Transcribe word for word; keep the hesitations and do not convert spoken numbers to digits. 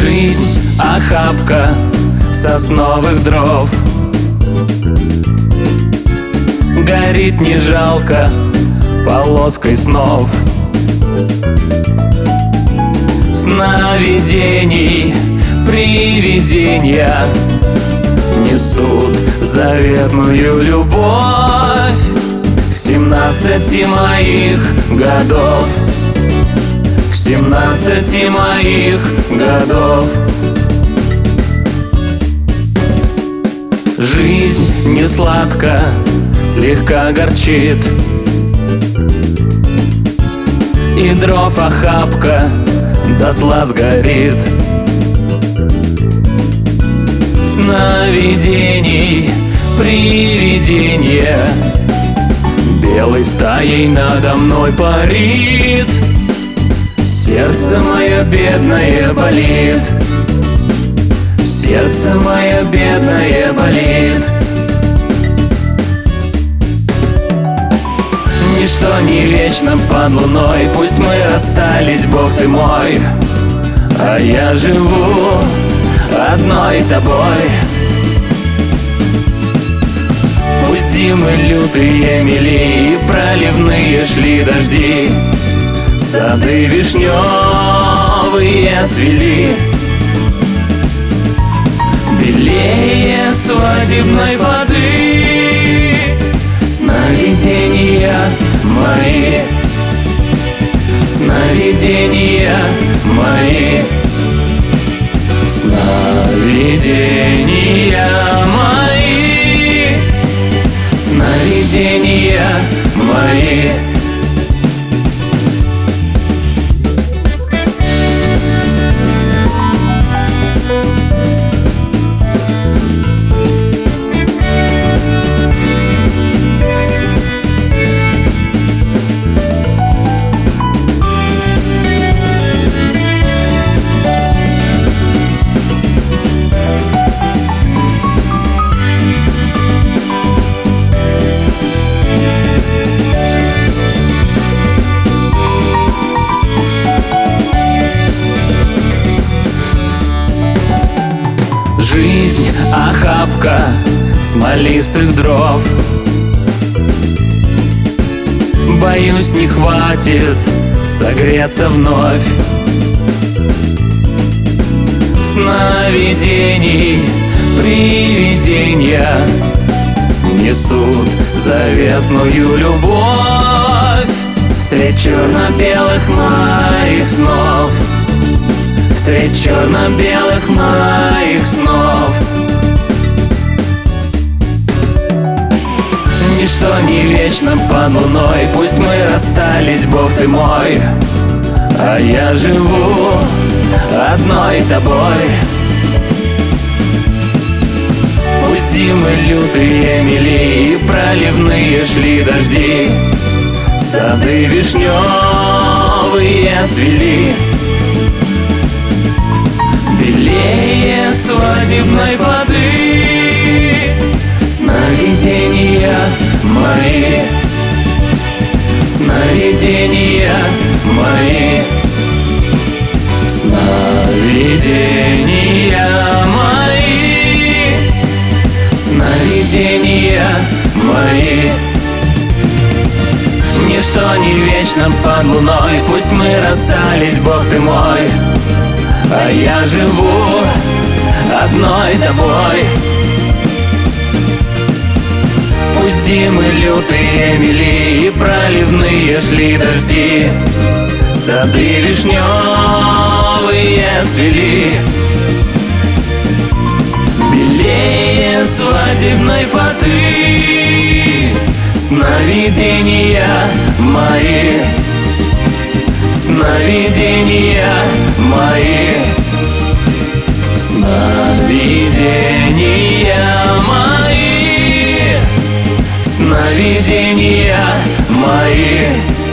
Жизнь — охапка сосновых дров. Горит не жалко полоской снов. Сновидений привидения несут заветную любовь к семнадцати моих годов, к семнадцати моих годов. Жизнь не сладка, слегка горчит, и дров охапка дотла сгорит. Сновидений привидения белой стаей надо мной парит. Сердце мое бедное болит, сердце мое бедное болит. Ничто не вечно под луной, пусть мы расстались, Бог ты мой, а я живу одной тобой. Пусть зимы лютые мели и проливные шли дожди, сады вишневые цвели белее свадебной воды. Сновидения мои, сновидения мои, сновидения мои, сновидения мои. Жизнь — охапка смолистых дров. Боюсь, не хватит согреться вновь. Сновидений привидения несут заветную любовь средь черно-белых моих снов, средь черно-белых моих снов. Ничто не вечно под луной, пусть мы расстались, Бог ты мой, а я живу одной тобой. Пусть зимы лютые мели и проливные шли дожди, сады вишневые цвели белее свадебной воды. Сновидения мои, сновидения мои, сновидения мои, сновидения мои. Ничто не вечно под луной, пусть мы расстались, Бог ты мой, а я живу одной тобой. Пусть зимы лютые мели и проливные шли дожди, сады вишневые цвели белее свадебной фаты. Сновидения мои, сновидения мои, сновидения мои, сновидения мои.